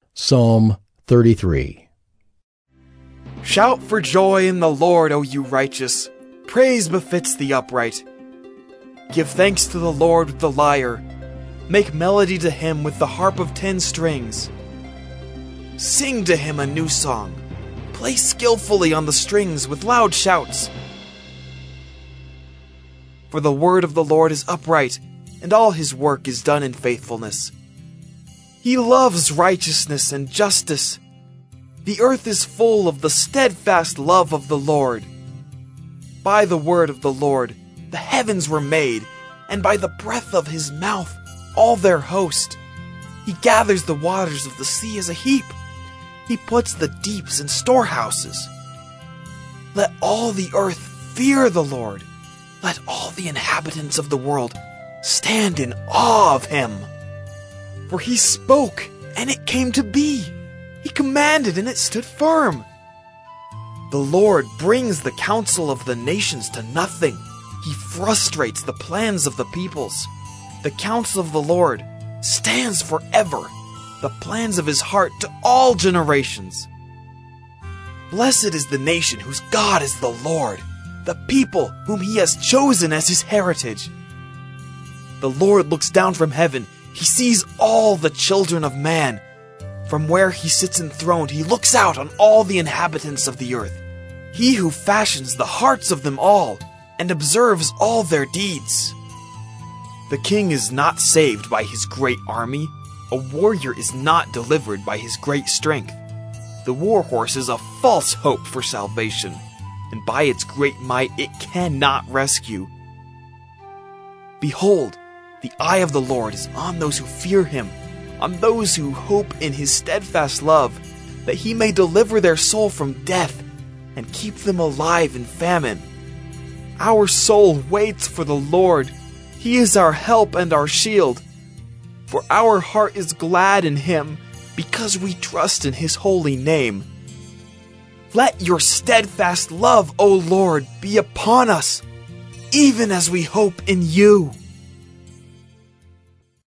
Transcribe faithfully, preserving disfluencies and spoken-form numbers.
Psalm thirty-three. Shout for joy in the Lord, O you righteous. Praise befits the upright. Give thanks to the Lord with the lyre. Make melody to him with the harp of ten strings. Sing to him a new song. Play skillfully on the strings with loud shouts. For the word of the Lord is upright, and all his work is done in faithfulness. He loves righteousness and justice. The earth is full of the steadfast love of the Lord. By the word of the Lord the heavens were made, and by the breath of his mouth all their host. He gathers the waters of the sea as a heap. He puts the deeps in storehouses. Let all the earth fear the Lord. Let all the inhabitants of the world stand in awe of him. For he spoke, and it came to be. He commanded, and it stood firm. The Lord brings the counsel of the nations to nothing. He frustrates the plans of the peoples. The counsel of the Lord stands forever, the plans of his heart to all generations. Blessed is the nation whose God is the Lord, the people whom he has chosen as his heritage. The Lord looks down from heaven. He sees all the children of man. From where he sits enthroned, he looks out on all the inhabitants of the earth. He who fashions the hearts of them all and observes all their deeds. The king is not saved by his great army. A warrior is not delivered by his great strength. The war horse is a false hope for salvation, and by its great might it cannot rescue. Behold, the eye of the Lord is on those who fear him, on those who hope in his steadfast love, that he may deliver their soul from death and keep them alive in famine. Our soul waits for the Lord. He is our help and our shield. For our heart is glad in him, because we trust in his holy name. Let your steadfast love, O Lord, be upon us, even as we hope in you.